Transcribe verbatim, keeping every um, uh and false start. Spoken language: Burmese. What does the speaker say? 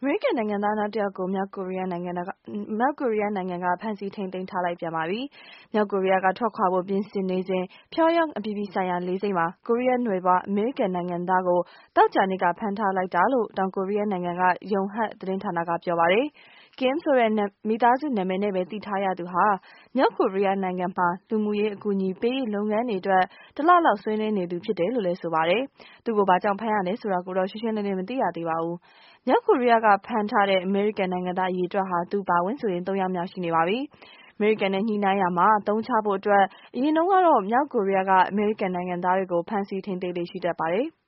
မေရိကန်နိုင်ငံသားနောက်တယောက်ကိုမြောက်ကိုရီးယားနိုင်ငံကမြောက်ကိုရီးယားနိုင်ငံကဖမ်းဆီးထိန်းသိမ်းထားလိုက်ပြန်ပါပြီ။မြောက်ကိုရီးယားကထွက်ခွာဖို့ပြင်ဆင်နေစဉ်ပြုံးယမ်းအပြည်ပြည်ဆိုင်ရာလေဆိပ်မှာကိုရီးယားနွယ်ဖွားအမေရိကန်နိုင်ငံသားကိုသောကြာနေ့ကဖမ်းထားလိုက်တာလို့တောင်ကိုရီးယားနိုင်ငံက Yonhap သတင်းဌာနကပြောပါတယ်။ Kim ဆိုတဲ့မိသားစုနာမည်နဲ့ပဲသိထားရသူဟာမြောက်ကိုရီးယားနိုင်ငံမှာလူမှုရေးအကူအညီပေးရေးလုပ်ငန်းတွေအတွက်တလလောက်ဆွေးနွေးနေသူဖြစ်တယ်လို့လည်းဆိုပါတယ်။သူ့ကိုဘာကြောင့်ဖမ်းရလဲဆိုတာကိုတော့ရှင်းရှင်းလင်းလင်းမသိရသေးပါဘူး။မြောက်ကိုရီးယားကဖမ်းထားတဲ့အမေရိကန်နိုင်ငံသားအရေအတွက်ဟာသူပါဝင်ဆိုရင်သုံးယောက်မြောက်ရှိနေပါပြီ။အမေရိကန်နဲ့ညှိနှိုင်းရာမှာအသုံးချဖို့အတွက်အရင်တုန်းကတော့မြောက်ကိုရီးယားကအမေရိကန်နိုင်ငံသားတွေကိုဖမ်းဆီးထိန်းသိမ်းလေ့ရှိတတ်ပါတယ်။